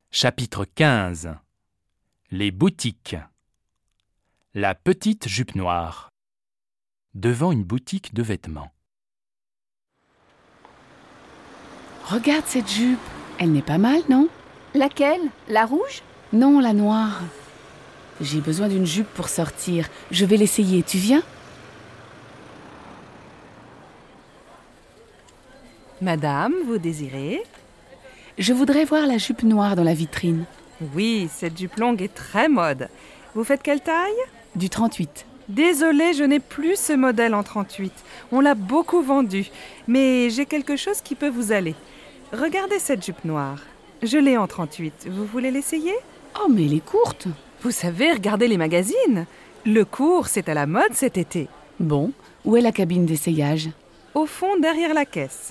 Chapitre 15. Les boutiques. La petite jupe noire. Devant une boutique de vêtements. Regarde cette jupe, elle n'est pas mal, non? Laquelle? La rouge? Non, la noire. J'ai besoin d'une jupe pour sortir. Je vais l'essayer, tu viens? Madame, vous désirez? Je voudrais voir la jupe noire dans la vitrine. Oui, cette jupe longue est très mode. Vous faites quelle taille? Du 38. Désolée, je n'ai plus ce modèle en 38. On l'a beaucoup vendu, mais j'ai quelque chose qui peut vous aller. Regardez cette jupe noire. Je l'ai en 38. Vous voulez l'essayer? Oh, mais elle est courte. Vous savez, regardez les magazines. Le court, c'est à la mode cet été. Bon, où est la cabine d'essayage? Au fond, derrière la caisse.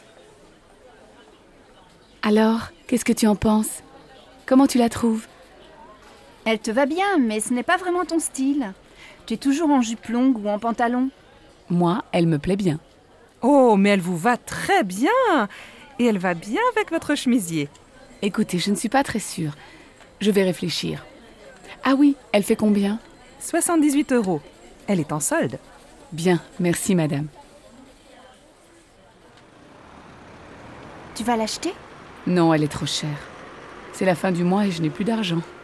Alors, qu'est-ce que tu en penses? Comment tu la trouves? Elle te va bien, mais ce n'est pas vraiment ton style. Tu es toujours en jupe longue ou en pantalon. Moi, elle me plaît bien. Oh, mais elle vous va très bien. Et elle va bien avec votre chemisier. Écoutez, je ne suis pas très sûre. Je vais réfléchir. Ah oui, elle fait combien? 78 €. Elle est en solde. Bien, merci madame. Tu vas l'acheter? Non, elle est trop chère. C'est la fin du mois et je n'ai plus d'argent.